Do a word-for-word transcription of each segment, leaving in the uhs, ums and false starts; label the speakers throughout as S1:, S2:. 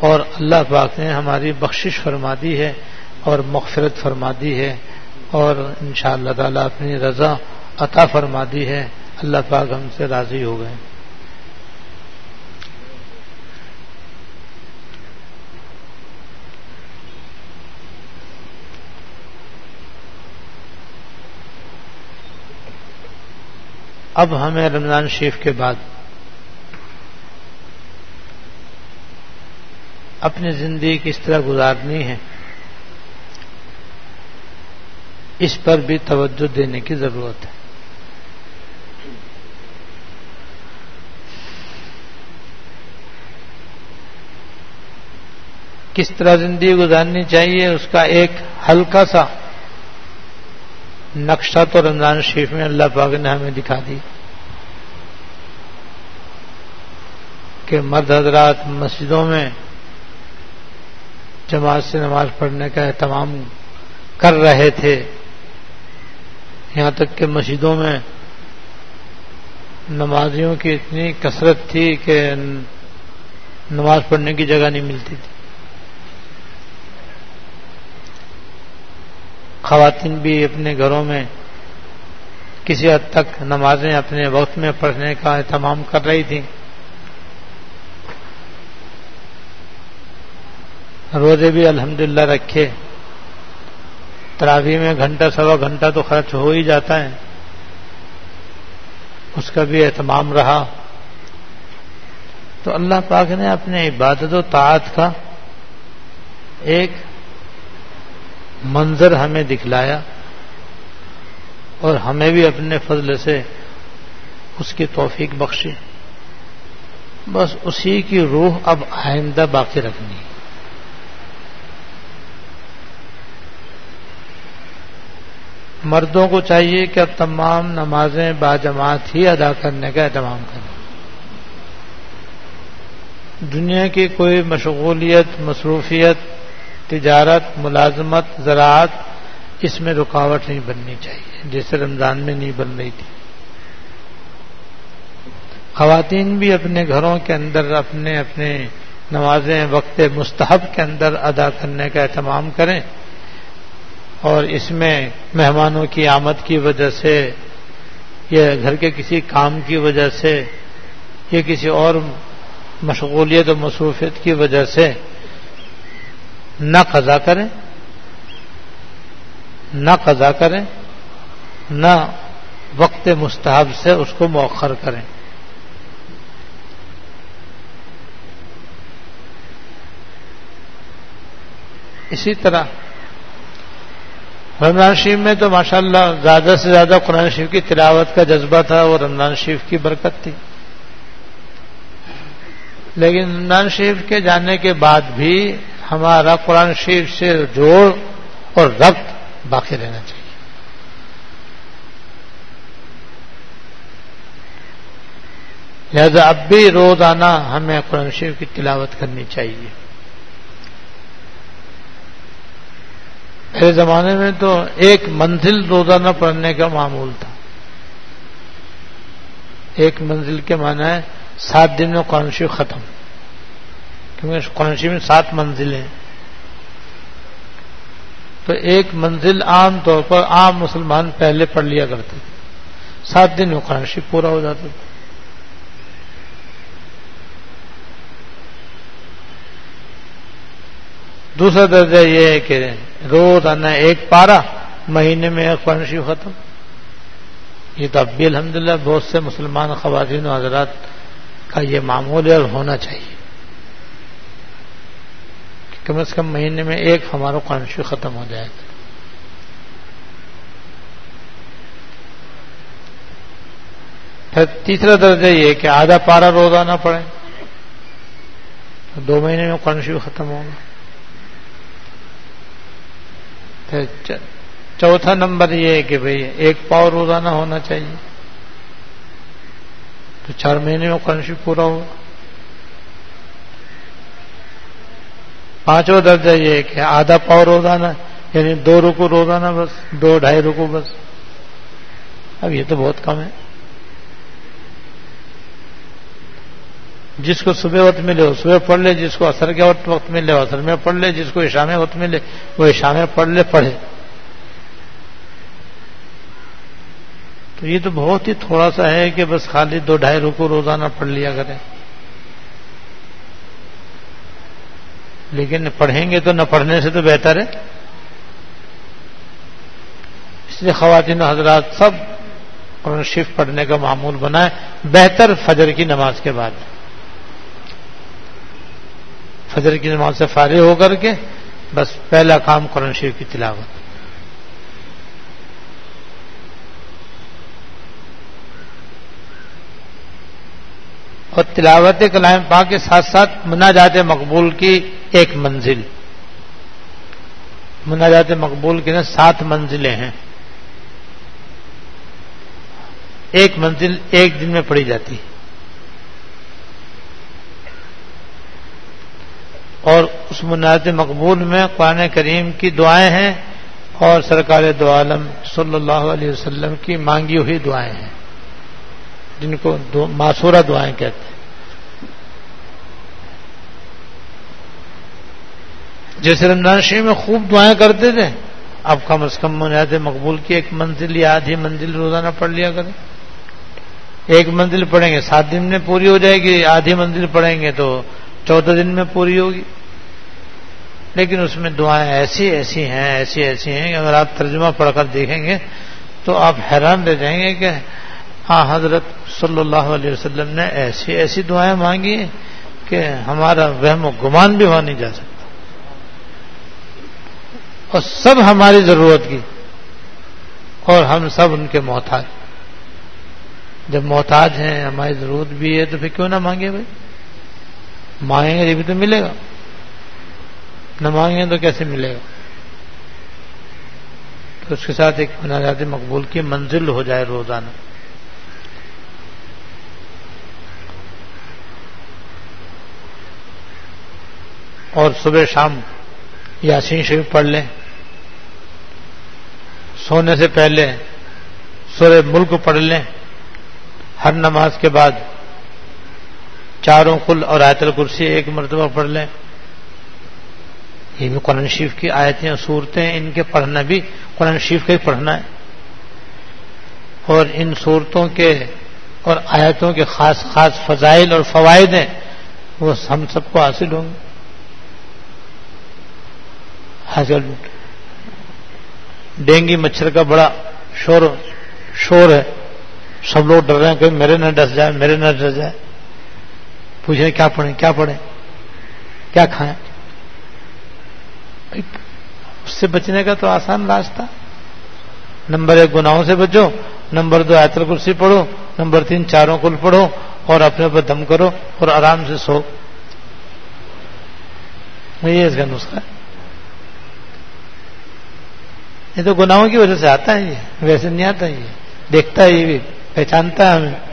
S1: اور اللہ پاک نے ہماری بخشش فرما دی ہے اور مغفرت فرما دی ہے اور انشاءاللہ تعالی اپنی رضا عطا فرما دی ہے. اللہ پاک ہم سے راضی ہو گئے. اب ہمیں رمضان شریف کے بعد اپنی زندگی کس طرح گزارنی ہے اس پر بھی توجہ دینے کی ضرورت ہے. کس طرح زندگی گزارنی چاہیے اس کا ایک ہلکا سا نقشہ تو رمضان شریف میں اللہ پاک نے ہمیں دکھا دی کہ مرد حضرات مسجدوں میں جماعت سے نماز پڑھنے کا اہتمام کر رہے تھے. یہاں تک کہ مسجدوں میں نمازیوں کی اتنی کثرت تھی کہ نماز پڑھنے کی جگہ نہیں ملتی تھی. خواتین بھی اپنے گھروں میں کسی حد تک نمازیں اپنے وقت میں پڑھنے کا اہتمام کر رہی تھیں. روزے بھی الحمدللہ رکھے. تراویح میں گھنٹہ سوا گھنٹہ تو خرچ ہو ہی جاتا ہے, اس کا بھی اہتمام رہا. تو اللہ پاک نے اپنے عبادت و طاعت کا ایک منظر ہمیں دکھلایا اور ہمیں بھی اپنے فضل سے اس کی توفیق بخشی. بس اسی کی روح اب آئندہ باقی رکھنی. مردوں کو چاہیے کہ اب تمام نمازیں باجماعت ہی ادا کرنے کا اہتمام کریں. دنیا کی کوئی مشغولیت, مصروفیت, تجارت, ملازمت, زراعت اس میں رکاوٹ نہیں بننی چاہیے جیسے رمضان میں نہیں بن رہی تھی. خواتین بھی اپنے گھروں کے اندر اپنے اپنے نمازیں وقت مستحب کے اندر ادا کرنے کا اہتمام کریں اور اس میں مہمانوں کی آمد کی وجہ سے یا گھر کے کسی کام کی وجہ سے یا کسی اور مشغولیت و مصروفیت کی وجہ سے نہ قضا کریں نہ قضا کریں نہ وقت مستحب سے اس کو مؤخر کریں. اسی طرح رمضان شریف میں تو ماشاءاللہ زیادہ سے زیادہ قرآن شریف کی تلاوت کا جذبہ تھا, وہ رمضان شریف کی برکت تھی. لیکن رمضان شریف کے جانے کے بعد بھی ہمارا قرآن شریف سے جوڑ اور ربط باقی رہنا چاہیے. لہذا اب بھی روزانہ ہمیں قرآن شریف کی تلاوت کرنی چاہیے. پہلے زمانے میں تو ایک منزل روزانہ پڑھنے کا معمول تھا. ایک منزل کے معنی ہے سات دن میں قرآن شریف ختم, کیونکہ قرآن شریف میں سات منزلیں ہیں. تو ایک منزل عام طور پر عام مسلمان پہلے پڑھ لیا کرتے تھے, سات دن میں قرآن شریف پورا ہو جاتا تھا. دوسرا درجہ یہ ہے کہ روزانہ ایک پارہ, مہینے میں ایک قرآن شریف ختم. یہ تو اب بھی الحمدللہ بہت سے مسلمان خواتین و حضرات کا یہ معمول ہے اور ہونا چاہیے کہ کم از کم مہینے میں ایک ہمارا قرآن شریف ختم ہو جائے گا. پھر تیسرا درجہ یہ کہ آدھا پارہ روزانہ پڑھیں, دو مہینے میں قرآن شریف ختم ہوگا. چوتھا نمبر یہ ہے کہ بھئی ایک پاؤ روزانہ ہونا چاہیے, تو چار مہینے میں قرآن شریف پورا ہوگا. پانچواں درجہ یہ ہے کہ آدھا پاؤ روزانہ, یعنی دو رکو روزانہ, بس دو ڈھائی رکو بس. اب یہ تو بہت کم ہے. جس کو صبح وقت ملے وہ صبح پڑھ لے، جس کو عصر کے وقت وقت ملے وہ عصر میں پڑھ لے، جس کو عشاء میں وقت ملے وہ عشاء میں پڑھ لے پڑھے. تو یہ تو بہت ہی تھوڑا سا ہے کہ بس خالی دو ڈھائی رکوع روزانہ پڑھ لیا کریں. لیکن پڑھیں گے تو نہ پڑھنے سے تو بہتر ہے. اس لیے خواتین و حضرات سب قرآن شریف پڑھنے کا معمول بنائیں، بہتر فجر کی نماز کے بعد. فجر کی نماز سے فارغ ہو کر کے بس پہلا کام قرآن شریف کی تلاوت. اور تلاوت کلام پاک کے ساتھ ساتھ مناجات مقبول کی ایک منزل. مناجات مقبول کی نا سات منزلیں ہیں. ایک منزل ایک دن میں پڑھی جاتی اور اس مناجات مقبول میں قرآن کریم کی دعائیں ہیں اور سرکار دو عالم صلی اللہ علیہ وسلم کی مانگی ہوئی دعائیں ہیں جن کو معصورہ دعائیں کہتے ہیں. جیسے رمضان شریف میں خوب دعائیں کرتے تھے، اب کم از کم مناجات مقبول کی ایک منزل یا آدھی منزل روزانہ پڑھ لیا کریں. ایک منزل پڑھیں گے سات دن میں پوری ہو جائے گی، آدھی منزل پڑھیں گے تو چودہ دن میں پوری ہوگی. لیکن اس میں دعائیں ایسی ایسی ہیں ایسی ایسی ہیں کہ اگر آپ ترجمہ پڑھ کر دیکھیں گے تو آپ حیران رہ جائیں گے کہ ہاں حضرت صلی اللہ علیہ وسلم نے ایسی ایسی دعائیں مانگی ہیں کہ ہمارا وہم و گمان بھی وہاں نہیں جا سکتا. اور سب ہماری ضرورت کی اور ہم سب ان کے محتاج. جب محتاج ہیں ہماری ضرورت بھی ہے تو پھر کیوں نہ مانگے بھائی؟ مانگیں گے بھی تو ملے گا، نہ مانگیں تو کیسے ملے گا؟ تو اس کے ساتھ ایک مناجات مقبول کی منزل ہو جائے روزانہ. اور صبح شام یاسین شریف پڑھ لیں. سونے سے پہلے سورہ ملک پڑھ لیں. ہر نماز کے بعد چاروں قل اور آیت الکرسی ایک مرتبہ پڑھ لیں. یہ بھی قرآن شریف کی آیتیں اور صورتیں، ان کے پڑھنا بھی قرآن شریف کا ہی پڑھنا ہے. اور ان صورتوں کے اور آیتوں کے خاص خاص فضائل اور فوائد ہیں وہ ہم سب کو حاصل ہوں گے. آج کل ڈینگی مچھر کا بڑا شور شور ہے، سب لوگ ڈر رہے ہیں کہ میرے نہ ڈس جائے میرے نہ ڈس جائے. پوچھیں کیا پڑھیں کیا پڑھیں کیا کھائیں؟ اس سے بچنے کا تو آسان راستہ. نمبر ایک گناہوں سے بچو، نمبر دو آیت الکرسی پڑھو، نمبر تین چاروں کل پڑھو اور اپنے اوپر دم کرو اور آرام سے سو. یہ اس کا نسخہ ہے. یہ تو گناہوں کی وجہ سے آتا ہے، یہ ویسے نہیں آتا. یہ دیکھتا ہے، یہ بھی پہچانتا ہے ہمیں.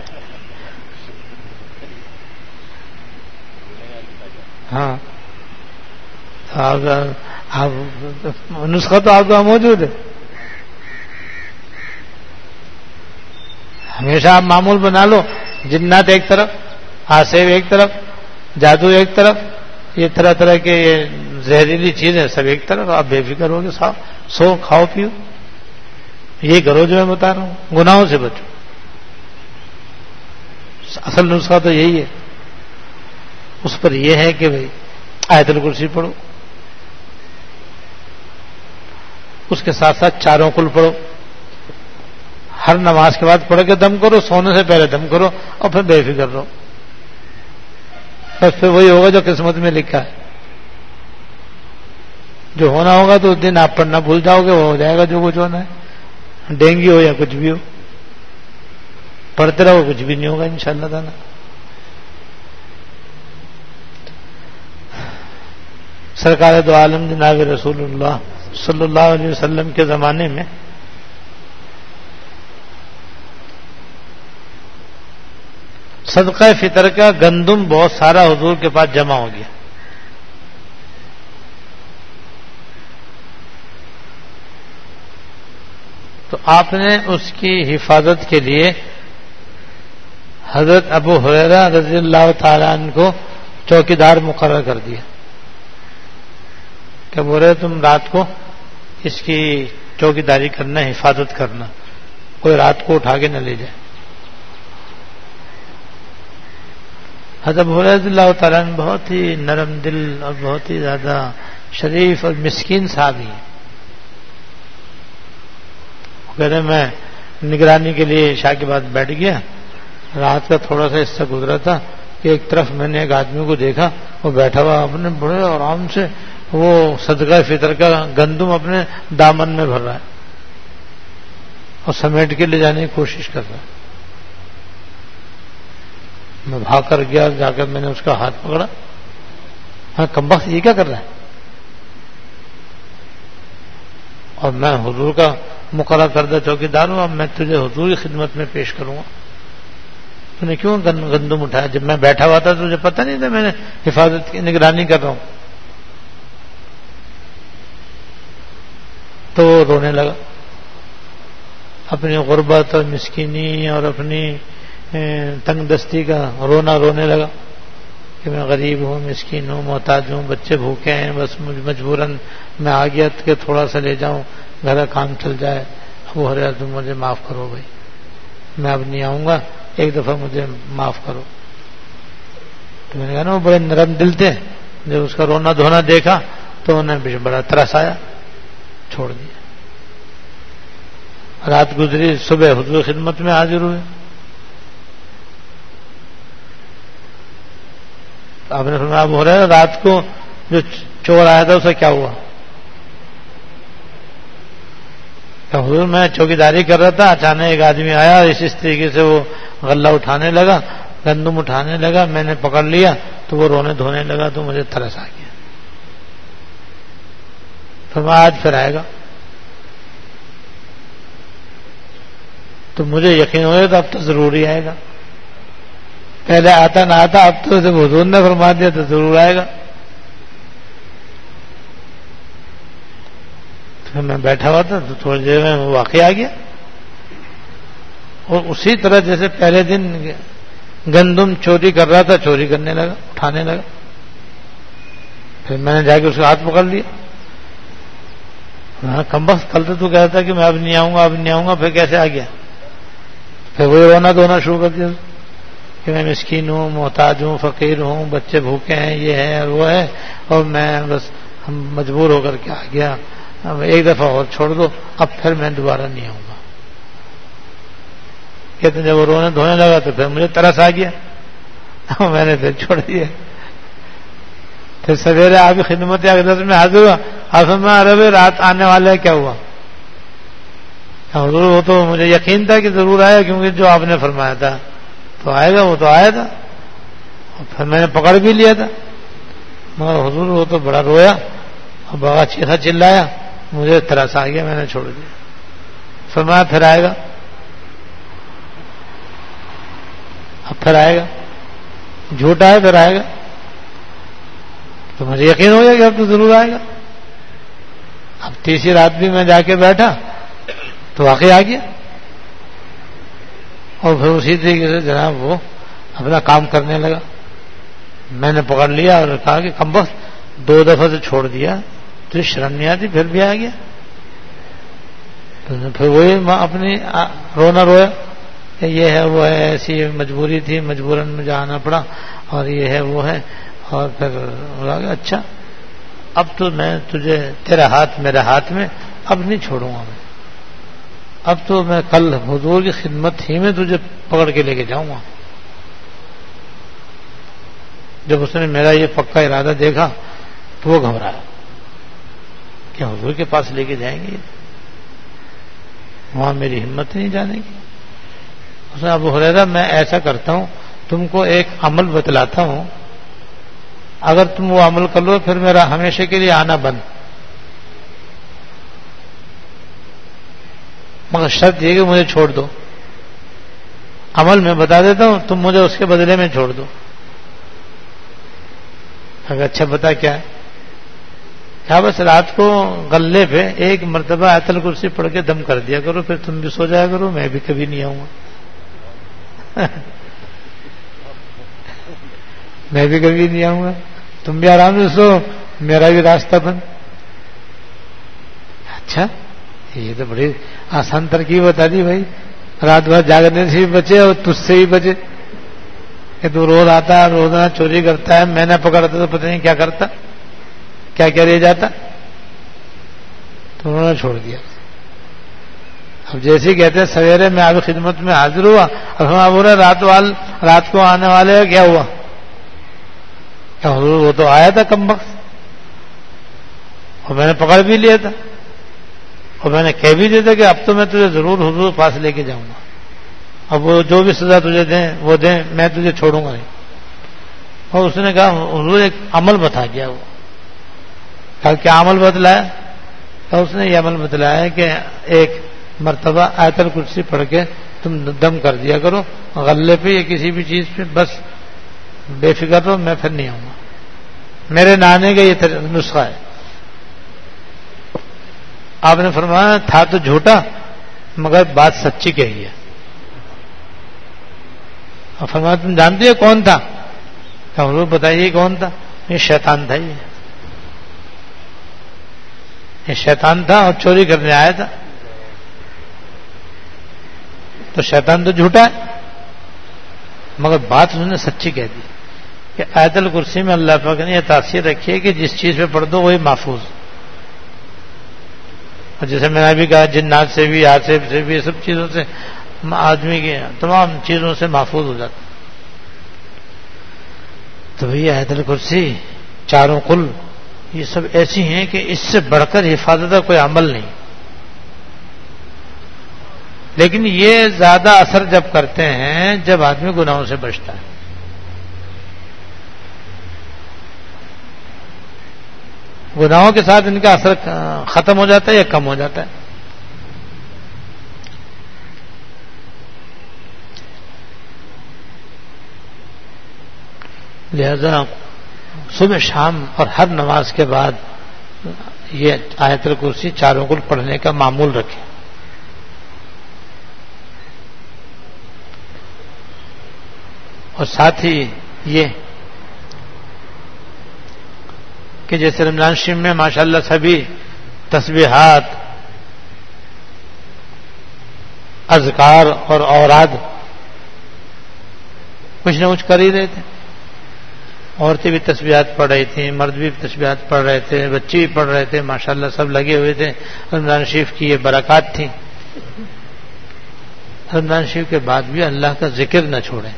S1: ہاں نسخہ تو آپ کا موجود ہے. ہمیشہ آپ معمول بنا لو، جنات ایک طرف، آسیب ایک طرف، جادو ایک طرف، یہ طرح طرح کے یہ زہریلی چیزیں سب ایک طرف. آپ بے فکر ہو گے، سو کھاؤ پیو. یہ کرو جو میں بتا رہا ہوں، گناہوں سے بچو. اصل نسخہ تو یہی ہے. اس پر یہ ہے کہ بھائی آیت الکرسی پڑھو، اس کے ساتھ ساتھ چاروں کل پڑھو. ہر نماز کے بعد پڑھ کے دم کرو، سونے سے پہلے دم کرو اور پھر بے فکر رہو. بس پھر وہی ہوگا جو قسمت میں لکھا ہے. جو ہونا ہوگا تو اس دن آپ پڑھنا بھول جاؤ گے، وہ ہو جائے گا جو کچھ ہونا ہے. ڈینگی ہو یا کچھ بھی ہو، پڑھتے رہو، کچھ بھی نہیں ہوگا انشاءاللہ تعالی. سرکار دو عالم جناب رسول اللہ صلی اللہ علیہ وسلم کے زمانے میں صدقہ فطر کا گندم بہت سارا حضور کے پاس جمع ہو گیا. تو آپ نے اس کی حفاظت کے لیے حضرت ابو ہریرہ رضی اللہ تعالیٰ عنہ کو چوکیدار مقرر کر دیا کہ بول رہے تم رات کو اس کی چوکیداری کرنا، حفاظت کرنا، کوئی رات کو اٹھا کے نہ لے جائے۔ حضرت ابو ہریرہ رضی اللہ تعالیٰ عنہ بہت ہی نرم دل اور بہت ہی زیادہ شریف اور مسکین صحابی ہیں۔ کہہ رہے میں نگرانی کے لیے عشاء کے بعد بیٹھ گیا، رات کا تھوڑا سا حصہ گزرا تھا کہ ایک طرف میں نے ایک آدمی کو دیکھا، وہ بیٹھا ہوا اپنے بڑے آرام سے وہ صدقہ فطر کا گندم اپنے دامن میں بھر رہا ہے اور سمیٹ کے لے جانے کی کوشش کر رہا ہے۔ میں بھاگ کر گیا، جا کر میں نے اس کا ہاتھ پکڑا، ہاں کمبخت یہ کیا کر رہا ہے؟ اور میں حضور کا مقرر کردہ چوکیدار ہوں، اب میں تجھے حضور کی خدمت میں پیش کروں گا، تو نے کیوں گندم اٹھایا؟ جب میں بیٹھا ہوا تھا تجھے پتہ نہیں تھا میں نے حفاظت کی نگرانی کر رہا ہوں؟ تو وہ رونے لگا، اپنی غربت اور مسکینی اور اپنی تنگ دستی کا رونا رونے لگا کہ میں غریب ہوں، مسکین ہوں، محتاج ہوں، بچے بھوکے ہیں، بس مجبوراً میں آ گیا کہ تھوڑا سا لے جاؤں، گھر کا کام چل جائے۔ ابو ہریرہ تم مجھے معاف کرو بھائی، میں اب نہیں آؤں گا، ایک دفعہ مجھے معاف کرو۔ تو میں نے کہا نا وہ بڑے نرم دل تھے، جب اس کا رونا دھونا دیکھا تو انہیں بڑا ترس آیا، چھوڑ دیا۔ رات گزری، صبح حضور خدمت میں حاضر ہوئے۔ آپ نے فرمایا ابو ہریرہ رات کو جو چور آیا تھا اسے کیا ہوا؟ کہ حضور میں چوکیداری کر رہا تھا، اچانک ایک آدمی آیا اور اس طریقے سے وہ غلہ اٹھانے لگا، گندم اٹھانے لگا، میں نے پکڑ لیا تو وہ رونے دھونے لگا تو مجھے ترس آ گیا۔ فرمایا آج پھر آئے گا، تو مجھے یقین ہو گیا تو اب تو ضرور ہی آئے گا، پہلے آتا نہ آتا، اب تو جب حضور نے فرما دیا تو ضرور آئے گا۔ پھر میں بیٹھا ہوا تھا تو تھوڑی دیر میں واقعہ آ گیا، اور اسی طرح جیسے پہلے دن گندم چوری کر رہا تھا چوری کرنے لگا، اٹھانے لگا۔ پھر میں نے جا کے اس کا ہاتھ پکڑ لیا، ہاں کمبخت کل تو کہتا تھا کہ میں اب نہیں آؤں گا اب نہیں آؤں گا، پھر کیسے آ گیا؟ پھر وہی رونا دھونا شروع کر دیا کہ میں مسکین ہوں، محتاج ہوں، فقیر ہوں، بچے بھوکے ہیں، یہ ہے اور وہ ہے، اور میں بس ہم مجبور ہو کر کے آ گیا، اب ایک دفعہ اور چھوڑ دو، اب پھر میں دوبارہ نہیں آؤں گا۔ کہتے ہیں جب وہ رونے دھونے لگا تو پھر مجھے ترس آ گیا، میں نے پھر چھوڑ دیا۔ پھر سویرے آپ کی خدمت اقدس میں حاضر ہوا، آپ میں عرب رات آنے والا ہے، کیا ہوا؟ حضور وہ تو مجھے یقین تھا کہ ضرور آئے، کیونکہ جو آپ نے فرمایا تھا تو آئے گا، وہ تو آیا تھا، پھر میں نے پکڑ بھی لیا تھا، مگر حضور وہ تو بڑا رویا اور بڑا چیخا چلایا، مجھے ترس آ گیا، میں نے چھوڑ دیا۔ فرمایا پھر آئے گا، اب پھر آئے گا، جھوٹا ہے پھر آئے گا، تو مجھے یقین ہو گیا کہ اب تو ضرور آئے گا۔ اب تیسری رات بھی میں جا کے بیٹھا تو واقعی آ گیا، اور پھر اسی طریقے سے جناب وہ اپنا کام کرنے لگا۔ میں نے پکڑ لیا اور کہا کہ کمبخت دو دفعہ سے چھوڑ دیا، تو شرم نہیں آتی، پھر بھی آ گیا۔ پھر وہی اپنی رونا رویا کہ یہ ہے وہ ہے، ایسی مجبوری تھی، مجبوراً مجھے آنا پڑا، اور یہ ہے وہ ہے، اور پھر اچھا اب تو میں تجھے، تیرا ہاتھ میرے ہاتھ میں، اب نہیں چھوڑوں گا میں، اب تو میں کل حضور کی خدمت ہی میں تجھے پکڑ کے لے کے جاؤں گا۔ جب اس نے میرا یہ پکا ارادہ دیکھا تو وہ گھبرایا کہ حضور کے پاس لے کے جائیں گے، وہاں میری ہمت نہیں جانے کی۔ اس نے ابو ہریرہ میں ایسا کرتا ہوں، تم کو ایک عمل بتلاتا ہوں، اگر تم وہ عمل کر لو پھر میرا ہمیشہ کے لیے آنا بند، مگر شرط یہ کہ مجھے چھوڑ دو، عمل میں بتا دیتا ہوں، تم مجھے اس کے بدلے میں چھوڑ دو۔ اگر اچھا بتا کیا ہے؟ کیا بس رات کو غلے پہ ایک مرتبہ آیت الکرسی پڑھ کے دم کر دیا کرو، پھر تم بھی سو جایا کرو، میں بھی کبھی نہیں آؤں گا۔ میں بھی کبھی نہیں آؤں گا, تم بھی آرام سے سو, میرا بھی راستہ بند. اچھا یہ تو بڑی آسان ترکیب بتا دی بھائی, رات بھر جاگنے سے بھی بچے اور تجھ سے بھی بچے. کہ تو روز آتا ہے, روزانہ چوری کرتا ہے, میں نہ پکڑتا تو پتہ نہیں کیا کرتا, کیا کیا رہ جاتا. تو انہوں نے چھوڑ دیا. اب جیسے ہی کہتے ہیں سویرے میں آپ کی خدمت میں حاضر ہوا, اب ہم بول رہے رات وال رات کو آنے والے کیا ہوا, کیا حضور وہ تو آیا تھا کم وقت, اور میں نے پکڑ بھی لیا تھا, اور میں نے کہہ بھی دیا تھا کہ اب تو میں تجھے ضرور حضور پاس لے کے جاؤں گا, اب وہ جو بھی سزا تجھے دیں وہ دیں, میں تجھے چھوڑوں گا نہیں. اور اس نے کہا حضور ایک عمل بتا گیا. وہ کہا کیا عمل بتلایا؟ تو اس نے یہ عمل بتلایا کہ ایک مرتبہ آیت الکرسی پڑھ کے تم دم کر دیا کرو غلے پہ یا کسی بھی چیز پہ, بس بے فکر رہو, میں پھر نہیں آؤں گا. میرے نانے کا یہ نسخہ ہے. آپ نے فرمایا تھا تو جھوٹا مگر بات سچی کہی ہے. اور فرمایا تم جانتے ہو کون تھا؟ کہ حضور بتائیے کون تھا؟ یہ شیطان تھا. یہ یہ شیطان تھا اور چوری کرنے آیا تھا. تو شیطان تو جھوٹا ہے مگر بات اس نے سچی کہہ دی کہ آیت الکرسی میں اللہ پاک نے یہ تاثیر رکھی ہے کہ جس چیز پہ پڑھ دو وہی محفوظ. اور جیسے میں نے بھی کہا جنات سے بھی, آصف سے بھی, سب چیزوں سے آدمی کی تمام چیزوں سے محفوظ ہو جاتا. تو یہ آیت الکرسی, چاروں قل, یہ سب ایسی ہیں کہ اس سے بڑھ کر حفاظت کا کوئی عمل نہیں. لیکن یہ زیادہ اثر جب کرتے ہیں جب آدمی گناہوں سے بچتا ہے. گناہوں کے ساتھ ان کا اثر ختم ہو جاتا ہے یا کم ہو جاتا ہے. لہذا صبح شام اور ہر نماز کے بعد یہ آیت الکرسی چاروں کو پڑھنے کا معمول رکھیں. اور ساتھ ہی یہ کہ جیسے رمضان شریف میں ماشاءاللہ سبھی تسبیحات, اذکار اور اوراد کچھ نہ کچھ کر ہی رہے تھے. عورتیں بھی تسبیحات پڑھ رہی تھیں, مرد بھی تسبیحات پڑھ رہے تھے, بچے بھی پڑھ رہے تھے, ماشاءاللہ سب لگے ہوئے تھے. رمضان شریف کی یہ برکات تھیں. رمضان شریف کے بعد بھی اللہ کا ذکر نہ چھوڑیں.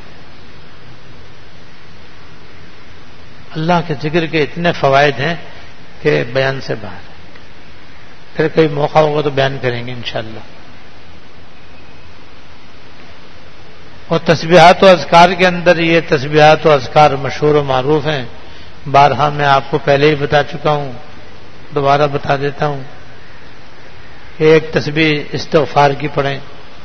S1: اللہ کے ذکر کے اتنے فوائد ہیں کہ بیان سے باہر. پھر کوئی موقع ہوگا تو بیان کریں گے انشاءاللہ. اور تسبیحات و اذکار کے اندر یہ تسبیحات و اذکار مشہور و معروف ہیں. بارہا میں آپ کو پہلے ہی بتا چکا ہوں, دوبارہ بتا دیتا ہوں. ایک تسبیح استغفار کی پڑھیں,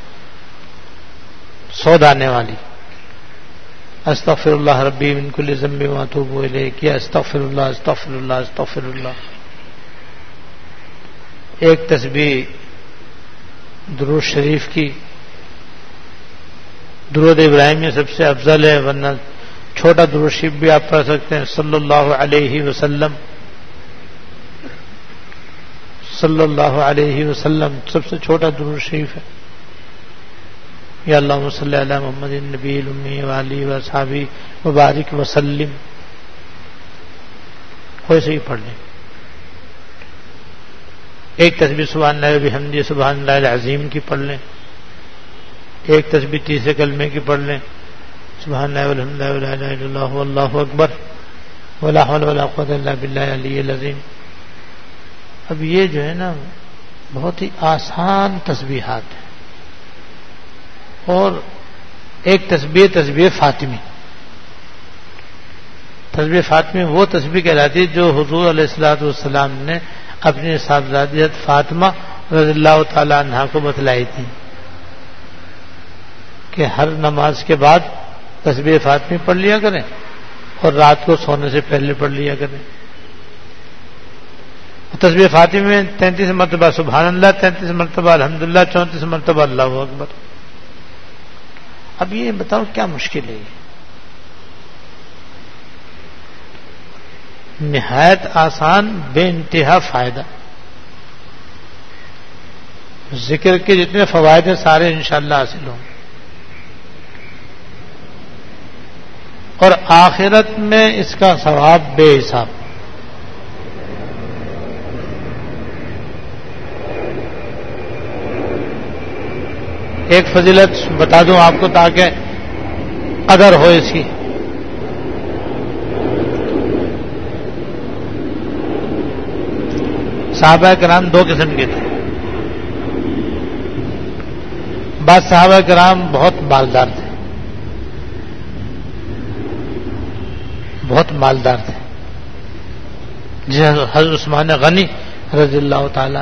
S1: سو دانے والی, استغفر اللہ ربی من کل ذنب واتوب الیہ, کیا استغفر اللہ استغفر اللہ استغفر اللہ. ایک تسبیح درود شریف کی, درود ابراہیمی سب سے افضل ہے, ورنہ چھوٹا درود شریف بھی آپ پڑھ سکتے ہیں. صلی اللہ علیہ وسلم, صلی اللہ علیہ وسلم سب سے چھوٹا درود شریف ہے. یا اللہم صلی علی محمد النبی الامی وآلہ وصحبہ وبارک وسلم, کوئی سے ہی پڑھ لیں. ایک تسبیح سبحان اللہ وبحمدہ سبحان اللہ العظیم کی پڑھ لیں. ایک تسبیح تیسرے کلمے کی پڑھ لیں, سبحان اللہ والحمد للہ ولا الہ الا اللہ واللہ اکبر ولا حول ولا قوۃ الا باللہ العلی العظیم. اب یہ جو ہے نا بہت ہی آسان تسبیحات ہیں. اور ایک تسبیح تسبیح فاطمی. تسبیح فاطمی وہ تسبیح کہلاتی جو حضور علیہ الصلوۃ والسلام نے اپنی صاحبزادی فاطمہ رضی اللہ تعالی عنہا کو بتلائی تھی کہ ہر نماز کے بعد تسبیح فاطمی پڑھ لیا کریں اور رات کو سونے سے پہلے پڑھ لیا کریں. تسبیح فاطمی میں تینتیس مرتبہ سبحان اللہ, تینتیس مرتبہ الحمدللہ, چونتیس مرتبہ اللہ اکبر. اب یہ بتاؤ کیا مشکل ہے یہ؟ نہایت آسان، بے انتہا فائدہ. ذکر کے جتنے فوائد ہیں سارے انشاءاللہ حاصل ہوں گے. اور آخرت میں اس کا ثواب بے حساب. ایک فضیلت بتا دوں آپ کو تاکہ قدر ہو اس کی. صحابہ کرام دو قسم کے تھے. بعض صحابہ کرام بہت مالدار تھے، بہت مالدار تھے، جیسے حضرت عثمان غنی رضی اللہ تعالیٰ،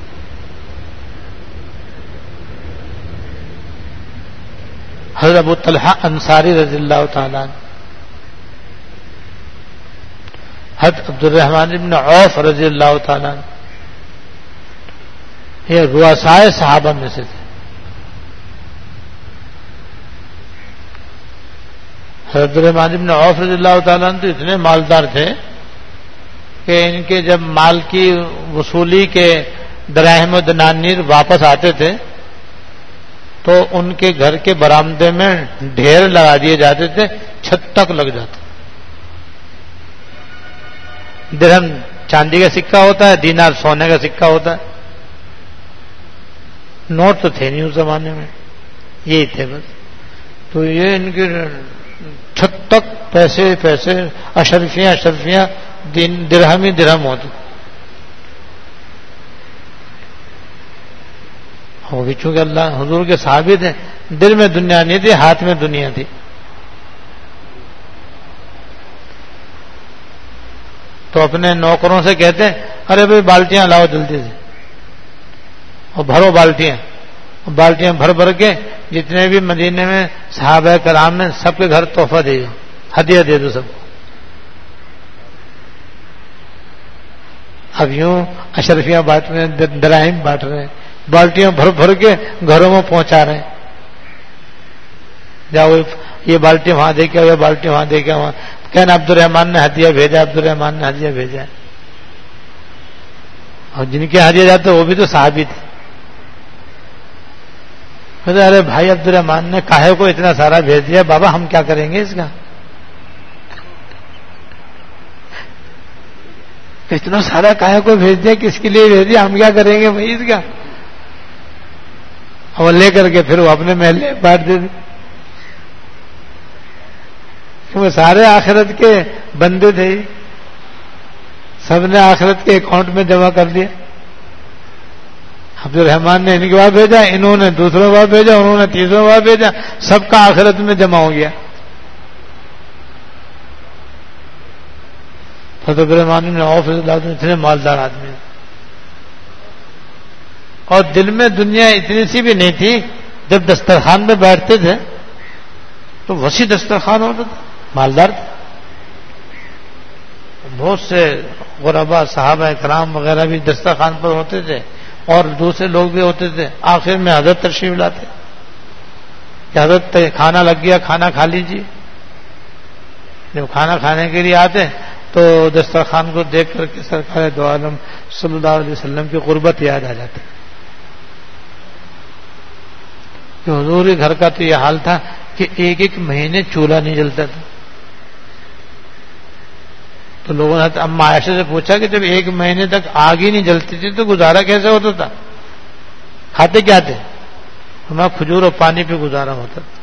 S1: حضرت ابو طلحہ انصاری رضی اللہ تعالیٰ، حضرت عبد الرحمن بن عوف رضی اللہ تعالیٰ، یہ رؤسائے صحابہ میں سے تھے. حضرت الرحمن بن عوف رضی اللہ تعالیٰ تو اتنے مالدار تھے کہ ان کے جب مال کی وصولی کے دراہم و دنانیر واپس آتے تھے تو ان کے گھر کے برآمدے میں ڈھیر لگا دیے جاتے تھے، چھت تک لگ جاتے. درہم چاندی کا سکہ ہوتا ہے، دینار سونے کا سکہ ہوتا ہے. نوٹ تو تھے نہیں اس زمانے میں، یہی تھے بس. تو یہ ان کے چھت تک پیسے پیسے اشرفیاں اشرفیاں درہم ہی درہم ہوتے. وہ بھی چونکہ اللہ حضور کے صحابی تھے، دل میں دنیا نہیں تھی، ہاتھ میں دنیا تھی. تو اپنے نوکروں سے کہتے ہیں ارے بھائی بالٹیاں لاؤ جلدی سے اور بھرو بالٹیاں. بالٹیاں بھر بھر کے جتنے بھی مدینے میں صحابہ کرام میں سب کے گھر تحفہ دے دو، ہدیہ دے دو سب کو. اب یوں اشرفیاں بانٹ رہے ہیں، دراہم بانٹ رہے ہیں، بالٹیاں بھر بھر کے گھروں میں پہنچا رہے ہیں. جاؤ یہ بالٹی وہاں دے کے، یہ بالٹی وہاں دے کے، وہاں کہنا عبد الرحمان نے ہدیہ بھیجا، عبد الرحمان نے ہدیہ بھیجا. اور جن کے ہدیہ جاتے وہ بھی تو صحابی تھے. ارے بھائی عبد الرحمان نے کاہے کو اتنا سارا بھیج دیا، بابا ہم کیا کریں گے اس کا؟ اتنا سارا کاہے کو بھیج دیا، کس کے لیے بھیج دیا، ہم کیا کریں گے بھائی اس کا؟ اور لے کر کے پھر وہ اپنے محلے بانٹ دے دی. وہ سارے آخرت کے بندے تھے، سب نے آخرت کے اکاؤنٹ میں جمع کر دیا. عبد الرحمان نے ان کے بعد بھیجا، انہوں نے دوسروں بعد بھیجا، انہوں نے تیسروں بعد بھیجا، سب کا آخرت میں جمع ہو گیا. حضرت عبد الرحمان نے عوف رضی اللہ عنہ اتنے مالدار آدمی، اور دل میں دنیا اتنی سی بھی نہیں تھی. جب دسترخوان پہ بیٹھتے تھے تو وسیع دسترخوان ہوتا تھا، مالدار تھے. بہت سے غربا صحابہ کرام وغیرہ بھی دسترخوان پر ہوتے تھے اور دوسرے لوگ بھی ہوتے تھے. آخر میں حضرت تشریف لاتے کہ حضرت کھانا لگ گیا، کھانا کھا لیجیے. جب کھانا کھانے کے لیے آتے تو دسترخوان کو دیکھ کر کے سرکار دو عالم صلی اللہ علیہ وسلم کی قربت یاد آ جاتی کہ حضور کے گھر کا تو یہ حال تھا کہ ایک ایک مہینے چولہا نہیں جلتا تھا. تو لوگوں نے اما عائشہ سے پوچھا کہ جب ایک مہینے تک آگ ہی نہیں جلتی تھی تو گزارا کیسے ہوتا تھا، کھاتے کیا تھے؟ ہمارا کھجور اور پانی پہ گزارا ہوتا تھا.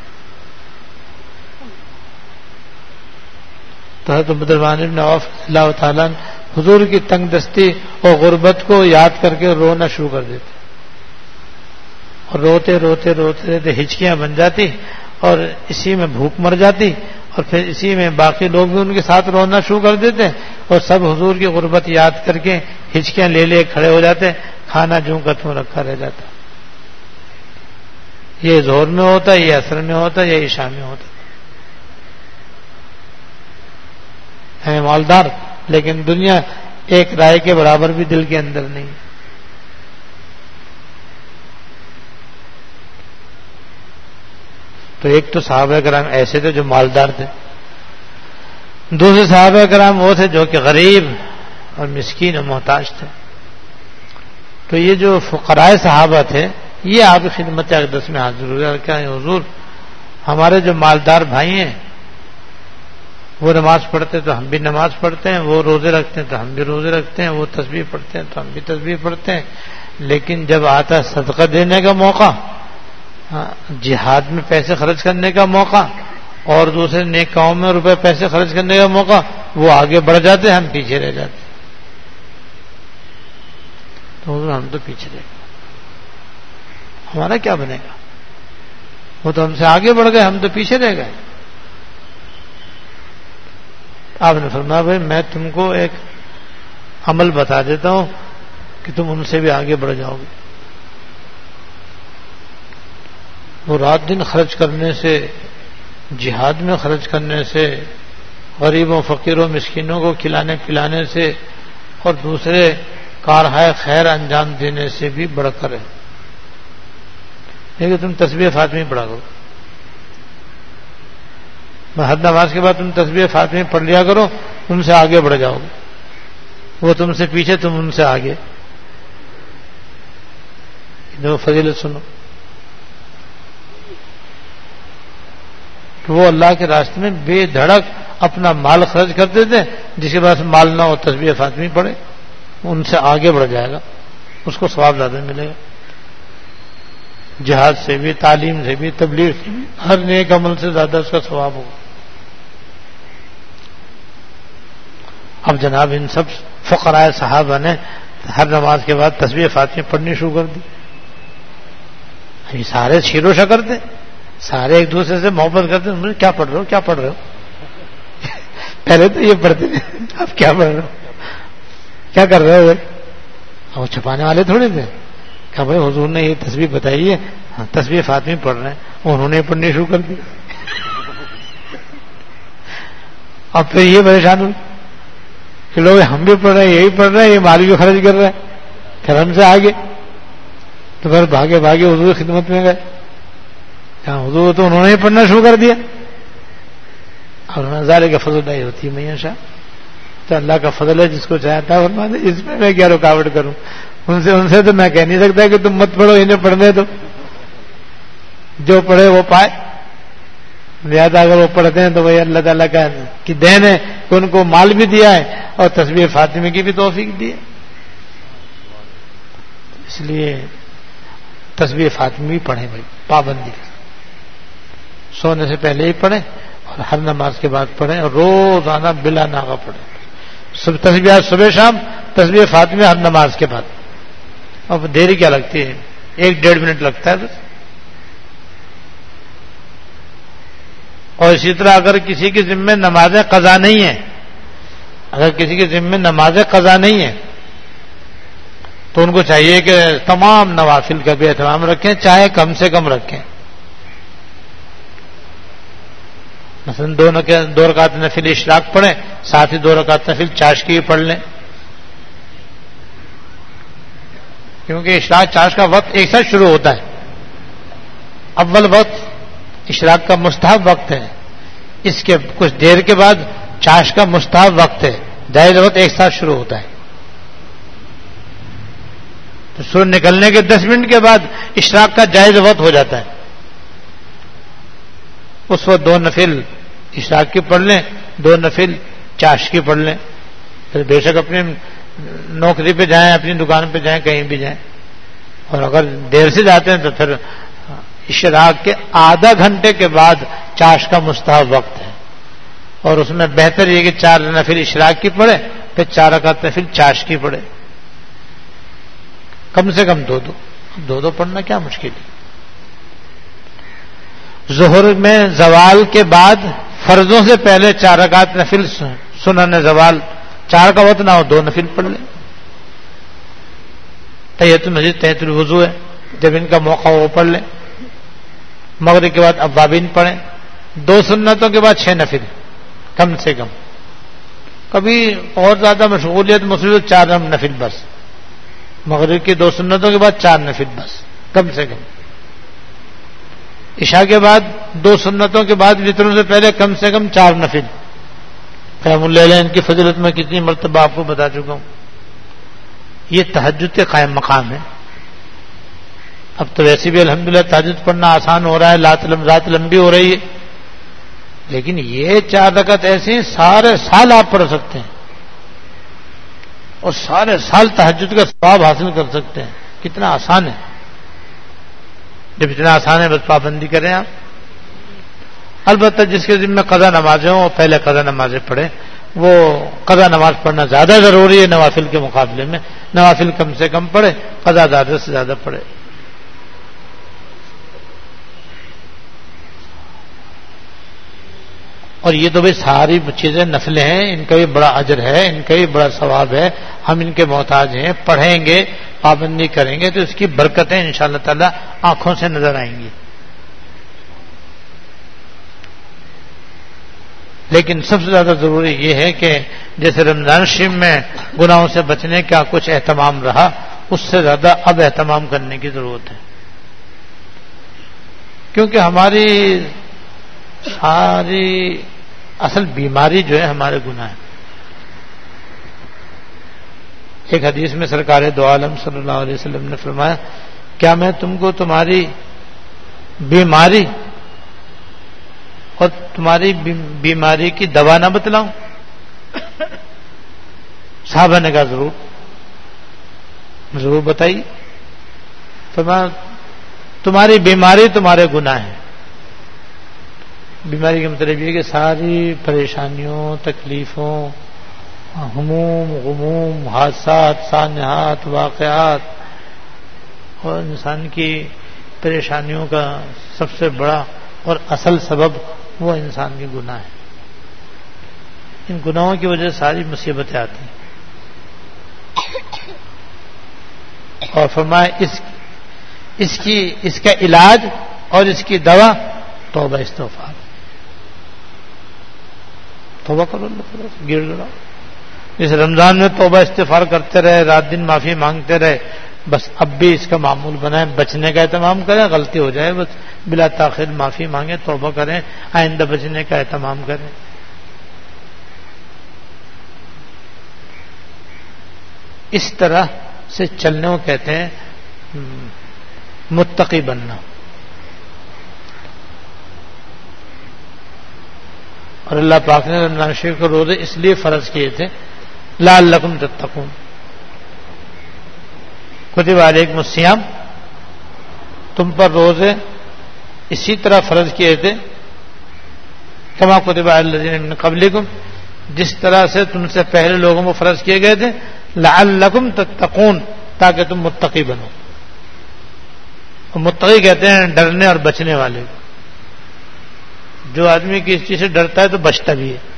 S1: تو حضرت عبد الرحمن بن عوف اللہ تعالیٰ حضور کی تنگ دستی اور غربت کو یاد کر کے رونا شروع کر دیتے، اور روتے روتے روتے روتے ہچکیاں بن جاتی اور اسی میں بھوک مر جاتی، اور پھر اسی میں باقی لوگ بھی ان کے ساتھ رونا شروع کر دیتے، اور سب حضور کی غربت یاد کر کے ہچکیاں لے لے کھڑے ہو جاتے. کھانا جوں کا توں رکھا رہ جاتا. یہ ظہر میں ہوتا، یہ عصر میں ہوتا، یہ عشاء میں ہوتا. ہے مالدار لیکن دنیا ایک رائے کے برابر بھی دل کے اندر نہیں. تو ایک تو صحابہ کرام ایسے تھے جو مالدار تھے، دوسرے صحابہ کرام وہ تھے جو کہ غریب اور مسکین اور محتاج تھے. تو یہ جو فقراء صحابہ تھے یہ آپ کی خدمت اقدس میں حاضر ہو گیا. کیا حضور ہمارے جو مالدار بھائی ہیں وہ نماز پڑھتے تو ہم بھی نماز پڑھتے ہیں, وہ روزے رکھتے ہیں تو ہم بھی روزے رکھتے ہیں, وہ تسبیح پڑھتے ہیں تو ہم بھی تسبیح پڑھتے ہیں, لیکن جب آتا ہے صدقہ دینے کا موقع, جہاد میں پیسے خرچ کرنے کا موقع اور دوسرے نیک کاموں میں روپے پیسے خرچ کرنے کا موقع, وہ آگے بڑھ جاتے ہیں, ہم پیچھے رہ جاتے ہیں. تو ہم تو پیچھے رہ گئے, ہمارا کیا بنے گا؟ وہ تو ہم سے آگے بڑھ گئے, ہم تو پیچھے رہ گئے. آپ نے فرمایا بھائی میں تم کو ایک عمل بتا دیتا ہوں کہ تم ان سے بھی آگے بڑھ جاؤ گے. وہ رات دن خرچ کرنے سے, جہاد میں خرچ کرنے سے, غریبوں فقیروں مسکینوں کو کھلانے پلانے سے اور دوسرے کارہائے خیر انجام دینے سے بھی بڑھ کر ہے. لیکن تم تسبیح فاطمی پڑھا کرو, ہر نماز کے بعد تم تسبیح فاطمی پڑھ لیا کرو, تم سے آگے بڑھ جاؤ گے. وہ تم سے پیچھے, تم ان سے آگے. جو فضیلت سنو, تو وہ اللہ کے راستے میں بے دھڑک اپنا مال خرچ کرتے تھے, جس کے پاس مال نہ ہو تسبیح فاطمی پڑھے, ان سے آگے بڑھ جائے گا, اس کو ثواب زیادہ ملے گا. جہاد سے بھی, تعلیم سے بھی, تبلیغ سے بھی, ہر نیک عمل سے زیادہ اس کا ثواب ہوگا. اب جناب ان سب فقراء صحابہ نے ہر نماز کے بعد تسبیح فاطمی پڑھنی شروع کر دی. یہ سارے شیر و شکر تھے, سارے ایک دوسرے سے محبت کرتے ہیں. کیا پڑھ رہے ہو کیا پڑھ رہے ہو پہلے تو یہ پڑھتے تھے, اب کیا پڑھ رہے ہو, کیا کر رہے ہو؟ وہ چھپانے والے تھوڑے تھے. کہا بھائی حضور نے یہ تسبیح بتائی ہے, ہاں تسبیح فاطمی پڑھ رہے ہیں. انہوں نے پڑھنی شروع کر دی. اب پھر یہ پریشان ہوئی کہ لوگ ہم بھی پڑھ رہے ہیں, یہی پڑھ رہے ہیں, یہ مال بھی خرچ کر رہے ہیں, پھر ہم سے آگے. تو پھر بھاگے بھاگے حضور کی خدمت میں گئے. کہاں حضور تو انہوں نے پڑھنا شروع کر دیا. اور نظارے کا فضل نہیں ہوتی میاں شاہ, تو اللہ کا فضل ہے, جس کو چاہتا ہے فرما دے. اس میں میں کیا رکاوٹ کروں؟ ان سے ان سے تو میں کہہ نہیں سکتا کہ تم مت پڑھو, انہیں پڑھنے دو, جو پڑھے وہ پائے. لہٰذا اگر وہ پڑھتے ہیں تو وہی اللہ تعالیٰ کا کی دین ہے کہ ان کو مال بھی دیا ہے اور تسبیح فاطمی کی بھی توفیق دی ہے. اس لیے تسبیح فاطمی پڑھیں بھائی, پابندی کا, سونے سے پہلے ہی پڑھیں اور ہر نماز کے بعد پڑھیں, اور روزانہ بلا ناغہ پڑھیں. تسبیح صبح شام, تسبیح فاطمی ہر نماز کے بعد. اب دیری کیا لگتی ہے, ایک ڈیڑھ منٹ لگتا ہے بس. اور اسی طرح اگر کسی کے ذمے نمازیں قضا نہیں ہیں, اگر کسی کے ذمے نمازیں قضا نہیں ہیں تو ان کو چاہیے کہ تمام نوافل کا بھی اہتمام رکھیں, چاہے کم سے کم رکھیں. مثلا دو دو رکعت نفل اشراق پڑھیں, ساتھ ہی دو رکعت نفل چاش کی پڑھ لیں, کیونکہ اشراق چاش کا وقت ایک ساتھ شروع ہوتا ہے. اول وقت اشراق کا مستحب وقت ہے, اس کے کچھ دیر کے بعد چاش کا مستحب وقت ہے, جائز وقت ایک ساتھ شروع ہوتا ہے. تو سورج نکلنے کے دس منٹ کے بعد اشراق کا جائز وقت ہو جاتا ہے. اس وقت دو نفل اشراق کی پڑھ لیں, دو نفل چاش کی پڑھ لیں. پھر بے شک اپنی نوکری پہ جائیں, اپنی دکان پہ جائیں, کہیں بھی جائیں. اور اگر دیر سے جاتے ہیں تو پھر اشراق کے آدھا گھنٹے کے بعد چاش کا مستحب وقت ہے, اور اس میں بہتر یہ کہ چار نفل اشراق کی پڑھے, پھر چار رکعت نفل چاش کی پڑھے, کم سے کم دو دو دو دو پڑھنا کیا مشکل ہے. ظہر میں زوال کے بعد فرضوں سے پہلے چار رکعت نفل سنن زوال, چار کا وقت نہ ہو دو نفل پڑھ لیں. تحیۃ المسجد تحیۃ الوضو ہے, جب ان کا موقع ہو وہ پڑھ لیں. مغرب کے بعد اوابین پڑھیں, دو سنتوں کے بعد چھ نفل کم سے کم. کبھی اور زیادہ مشغولیت مصیبت چار نفل بس. مغرب کی دو سنتوں کے بعد چار نفل بس کم سے کم. عشاء کے بعد دو سنتوں کے بعد وتروں سے پہلے کم سے کم چار نفل. قیام اللیل ان کی فضیلت میں کتنی مرتبہ آپ کو بتا چکا ہوں. یہ تہجد کے قائم مقام ہے. اب تو ویسے بھی الحمدللہ تہجد پڑھنا آسان ہو رہا ہے, رات لمبی ہو رہی ہے, لیکن یہ چار رکعت ایسی ہیں سارے سال آپ پڑھ سکتے ہیں اور سارے سال تہجد کا ثواب حاصل کر سکتے ہیں. کتنا آسان ہے. جب اتنا آسان ہے بس پابندی کریں آپ. البتہ جس کے ذمہ قضا نمازیں ہوں پہلے قضا نمازیں پڑھیں. وہ قضا نماز پڑھنا زیادہ ضروری ہے نوافل کے مقابلے میں. نوافل کم سے کم پڑھے, قضا زیادہ سے زیادہ پڑھے. اور یہ تو بھائی ساری چیزیں نفلیں ہیں, ان کا بھی بڑا اجر ہے, ان کا بھی بڑا ثواب ہے. ہم ان کے محتاج ہیں. پڑھیں گے, پابندی کریں گے تو اس کی برکتیں انشاءاللہ تعالی آنکھوں سے نظر آئیں گی. لیکن سب سے زیادہ ضروری یہ ہے کہ جیسے رمضان شریف میں گناہوں سے بچنے کا کچھ اہتمام رہا, اس سے زیادہ اب اہتمام کرنے کی ضرورت ہے. کیونکہ ہماری ساری اصل بیماری جو ہے ہمارے گناہ ہے. ایک حدیث میں سرکار دو عالم صلی اللہ علیہ وسلم نے فرمایا, کیا میں تم کو تمہاری بیماری اور تمہاری بیماری کی دوا نہ بتلاؤں؟ صحابہ نے کہا ضرور ضرور بتائیے. فرمایا تمہاری بیماری تمہارے گناہ ہیں. بیماری کا مطلب یہ کہ ساری پریشانیوں, تکلیفوں, ہموم, غموم, حادثات, سانحات, واقعات اور انسان کی پریشانیوں کا سب سے بڑا اور اصل سبب وہ انسان کے گناہ ہے. ان گناہوں کی وجہ سے ساری مصیبتیں آتی ہیں. اور فرمایا اس اس کی اس کا علاج اور اس کی دوا توبہ استغفار. توبہ کرو, اللہ گر لڑاؤ. اس رمضان میں توبہ استغفار کرتے رہے, رات دن معافی مانگتے رہے. بس اب بھی اس کا معمول بنائیں, بچنے کا اہتمام کریں. غلطی ہو جائے بس بلا تاخیر معافی مانگیں, توبہ کریں, آئندہ بچنے کا اہتمام کریں. اس طرح سے چلنے کو کہتے ہیں متقی بننا. اور اللہ پاک نے رمضان شریف کو روزے اس لیے فرض کیے تھے لعلکم تتقون. کتب علیکم الصیام, تم پر روزے اسی طرح فرض کیے تھے کما کتب علی الذین من قبلکم, جس طرح سے تم سے پہلے لوگوں کو فرض کیے گئے تھے لعلکم تتقون, تاکہ تم متقی بنو. اور متقی کہتے ہیں ڈرنے اور بچنے والے. جو آدمی کسی چیز سے ڈرتا ہے تو بچتا بھی ہے.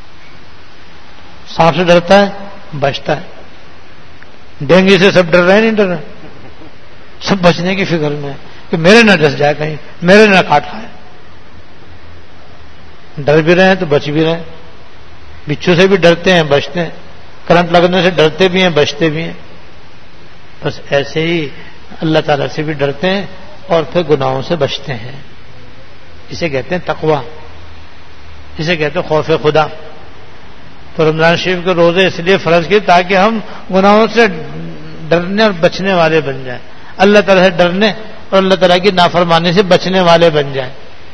S1: سانپ سے ڈرتا ہے, بچتا ہے. ڈینگی سے سب ڈر رہے نہیں ڈر رہے, سب بچنے کی فکر میں ہے کہ میرے نہ ڈس جائے, کہیں میرے نہ کاٹ کھائے. ڈر بھی رہے ہیں تو بچ بھی رہے ہیں. بچھو سے بھی ڈرتے ہیں, بچتے ہیں. کرنٹ لگنے سے ڈرتے بھی ہیں, بچتے بھی ہیں. بس ایسے ہی اللہ تعالیٰ سے بھی ڈرتے ہیں اور پھر گناہوں سے بچتے ہیں. اسے کہتے ہیں تقویٰ, اسے کہتے ہیں خوف خدا. تو رمضان شریف کے روزے اس لیے فرض کیے تاکہ ہم گناہوں سے ڈرنے اور بچنے والے بن جائیں, اللہ تعالیٰ سے ڈرنے اور اللہ تعالیٰ کی نافرمانی سے بچنے والے بن جائیں.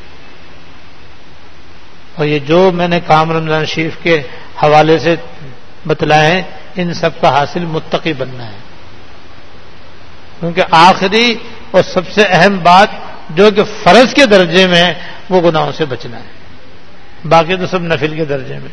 S1: اور یہ جو میں نے کام رمضان شریف کے حوالے سے بتلائے ہیں, ان سب کا حاصل متقی بننا ہے. کیونکہ آخری اور سب سے اہم بات جو کہ فرض کے درجے میں ہے وہ گناہوں سے بچنا ہے. باقی تو سب نفل کے درجے میں.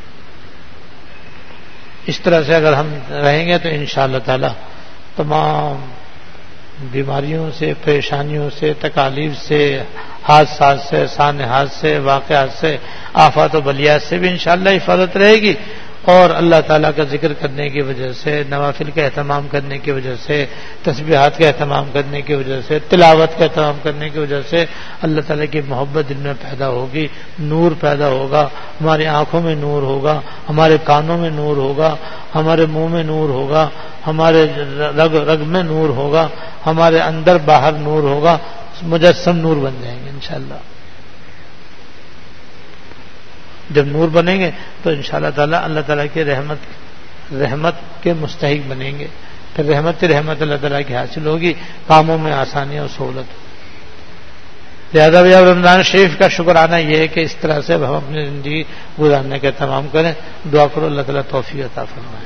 S1: اس طرح سے اگر ہم رہیں گے تو انشاءاللہ تعالی تمام بیماریوں سے, پریشانیوں سے, تکالیف سے, حادثات سے, سانحات سے, واقعات سے, آفات و بلیات سے بھی انشاءاللہ حفاظت رہے گی. اور اللہ تعالیٰ کا ذکر کرنے کی وجہ سے, نوافل کا اہتمام کرنے کی وجہ سے, تسبیحات کا اہتمام کرنے کی وجہ سے, تلاوت کا اہتمام کرنے کی وجہ سے اللہ تعالیٰ کی محبت دل میں پیدا ہوگی, نور پیدا ہوگا, ہماری آنکھوں میں نور ہوگا, ہمارے کانوں میں نور ہوگا, ہمارے منہ میں نور ہوگا, ہمارے رگ رگ میں نور ہوگا, ہمارے اندر باہر نور ہوگا, مجسم نور بن جائیں گے انشاءاللہ. جب نور بنیں گے تو انشاءاللہ تعالی اللہ تعالیٰ کی رحمت رحمت کے مستحق بنیں گے. پھر رحمت رحمت اللہ تعالیٰ کی حاصل ہوگی, کاموں میں آسانی اور سہولت. لہٰذا بھی اب رمضان شریف کا شکرانہ یہ ہے کہ اس طرح سے ہم اپنی زندگی گزارنے کا تمام کریں. دعا کرو اللہ تعالیٰ توفیق عطا فرمائے.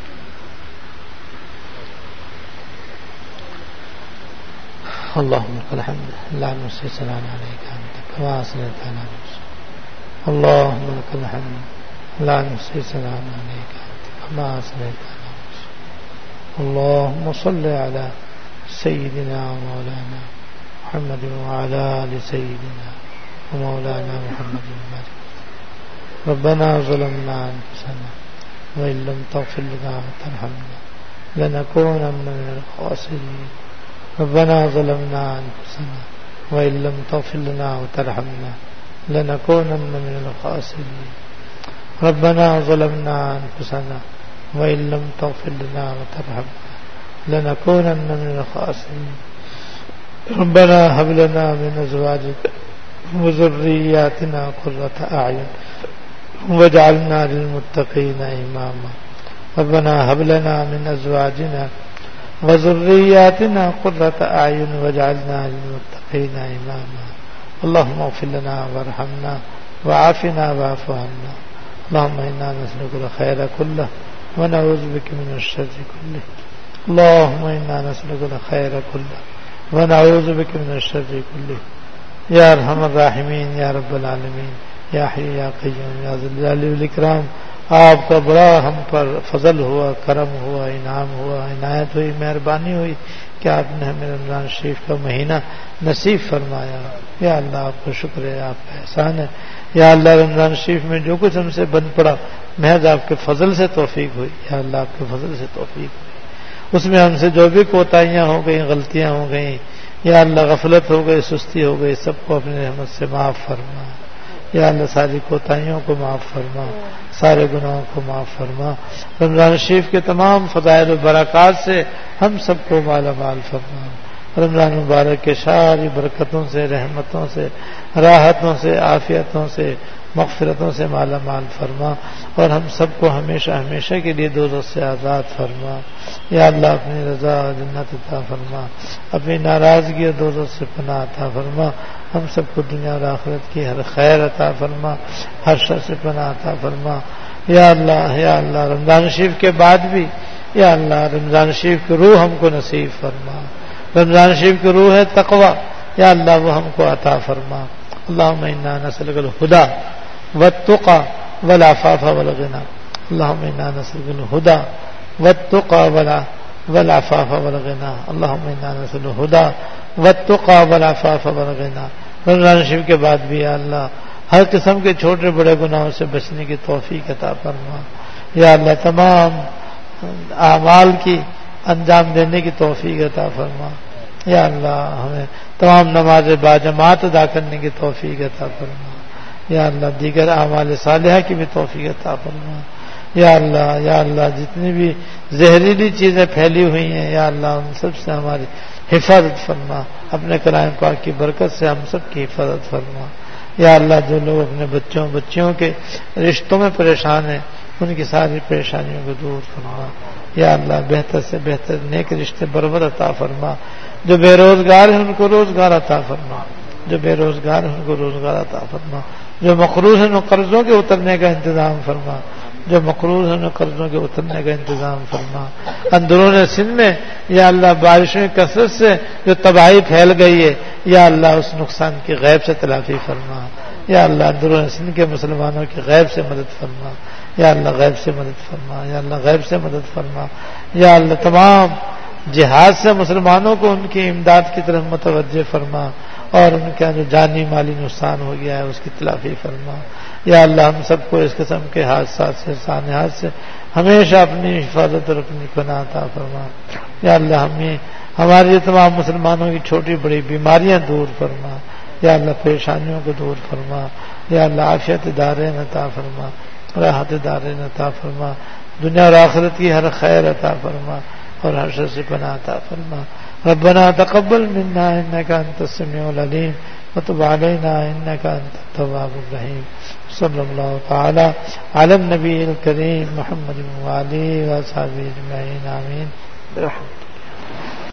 S1: اللهم لك الحمد لا نحصي ثناء عليك أنت كما أثنيت على نفسك. اللهم لك الحمد لا نحصي ثناء عليك أنت كما أثنيت على نفسك. اللهم صل على سيدنا ومولانا محمد وعلى آل سيدنا ومولانا محمد وبارك. ربنا ظلمنا أنفسنا وإن لم تغفر لنا وترحمنا لنكونن من الخاسرين. ربنا ظلمنا أنفسنا وإن لم تغفر لنا وترحمنا لنكونن من الخاسرين. ربنا ظلمنا أنفسنا وإن لم تغفر لنا وترحمنا لنكونن من الخاسرين. ربنا هب لنا من أزواجنا وذرياتنا قرة أعين واجعلنا للمتقين إماما. ربنا هب لنا من أزواجنا وذرياتنا قرة أعين واجعلنا للمتقين إماما. اللهم اغفر لنا وارحمنا وعافنا واعف عنا. اللهم إنا نسألك الخير كله ونعوذ بك من الشر كله. اللهم إنا نسألك الخير كله ونعوذ بك من الشر كله. یا ارحم الراحمین یا رب العالمین یا حی یا قیوم یا ذی الجلال والاکرام. آپ کا بڑا ہم پر فضل ہوا, کرم ہوا, انعام ہوا, عنایت ہوئی, مہربانی ہوئی کہ آپ نے ہمیں رمضان شریف کا مہینہ نصیب فرمایا. یا اللہ آپ کا شکر ہے, آپ کا احسان ہے. یا اللہ رمضان شریف میں جو کچھ ہم سے بن پڑا محض آپ کے فضل سے توفیق ہوئی. یا اللہ آپ کے فضل سے توفیق ہوئی. اس میں ہم سے جو بھی کوتاہیاں ہو گئیں, غلطیاں ہو گئیں, یا اللہ غفلت ہو گئی, سستی ہو گئی, سب کو اپنی رحمت سے معاف فرما. یا اللہ ساری کوتاہیوں کو معاف فرما, سارے گناہوں کو معاف فرما. رمضان شریف کے تمام فضائل و برکات سے ہم سب کو مالا مال فرما. رمضان مبارک کے ساری برکتوں سے, رحمتوں سے, راحتوں سے, عافیتوں سے, مغفرتوں سے مالا مال فرما, اور ہم سب کو ہمیشہ ہمیشہ کے لیے دوزخ سے آزاد فرما. یا اللہ اپنی رضا و جنت عطا فرما, اپنی ناراضگی اور دوزخ سے پناہ عطا فرما. ہم سب کو دنیا اور آخرت کی ہر خیر عطا فرما, ہر شر سے پناہ عطا فرما. یا اللہ یا اللہ رمضان شریف کے بعد بھی یا اللہ رمضان شریف کی روح ہم کو نصیب فرما. رمضان شریف کی روح ہے تقوی, یا اللہ وہ ہم کو عطا فرما. اللهم انا نسألك الهدى والتقى والعفاف والغنى. اللهم انا نسألك الهدى والتقى والعفاف والغنى. اللهم انا نسألك الهدى والتقى والعفاف والغنى. رمضان شریف کے بعد بھی یا اللہ ہر قسم کے چھوٹے بڑے گناہوں سے بچنے کی توفیق عطا فرما. یا اللہ تمام اعمال کی انجام دینے کی توفیق عطا فرما. یا اللہ ہمیں تمام نماز باجماعت ادا کرنے کی توفیق عطا فرما. یا اللہ دیگر اعمال صالحہ کی بھی توفیق عطا فرما. یا اللہ یا اللہ جتنی بھی زہریلی چیزیں پھیلی ہوئی ہیں یا اللہ ان سب سے ہماری حفاظت فرما. اپنے کلام پاک کی برکت سے ہم سب کی حفاظت فرما. یا اللہ جو لوگ اپنے بچوں بچیوں کے رشتوں میں پریشان ہیں ان کی ساری پریشانیوں کو دور فرما. یا اللہ بہتر سے بہتر نیک رشتے برابر عطا فرما. جو بے روزگار ہیں ان کو روزگار عطا فرما. جو بے روزگار ہیں ان کو روزگار عطا فرما. جو مقروض ہیں ان قرضوں کے اترنے کا انتظام فرما. جو مقروض ہیں ان قرضوں کے اترنے کا انتظام فرما. اندرون سندھ میں یا اللہ بارشوں کی کثرت سے جو تباہی پھیل گئی ہے یا اللہ اس نقصان کی غیب سے تلافی فرما. یا اللہ اندرون سندھ کے مسلمانوں کی غیب سے مدد فرما. یا اللہ غیب سے مدد فرما. یا اللہ غیب سے مدد فرما. یا اللہ تمام جہاد سے مسلمانوں کو ان کی امداد کی طرف متوجہ فرما, اور ان کا جو جانی مالی نقصان ہو گیا ہے اس کی تلافی فرما. یا اللہ ہم سب کو اس قسم کے حادثات سے سانحات سے ہمیشہ اپنی حفاظت اور اپنی پناہ عطا فرما. یا اللہ ہمیں ہماری تمام مسلمانوں کی چھوٹی بڑی بیماریاں دور فرما. یا اللہ پریشانیوں کو دور فرما. یا اللہ عافیت دارین عطا فرما, راحت دارین عطا فرما. دنیا اور آخرت کی ہر خیر عطا فرما اور ہر شر سے پناہ عطا فرما. ربنا تقبل منا انك انت السميع العليم وتب علينا إنك أنت التواب الرحيم. صلى الله تعالى على النبي الكريم محمد وعلى آله وصحبه أجمعين. آمين برحمتك.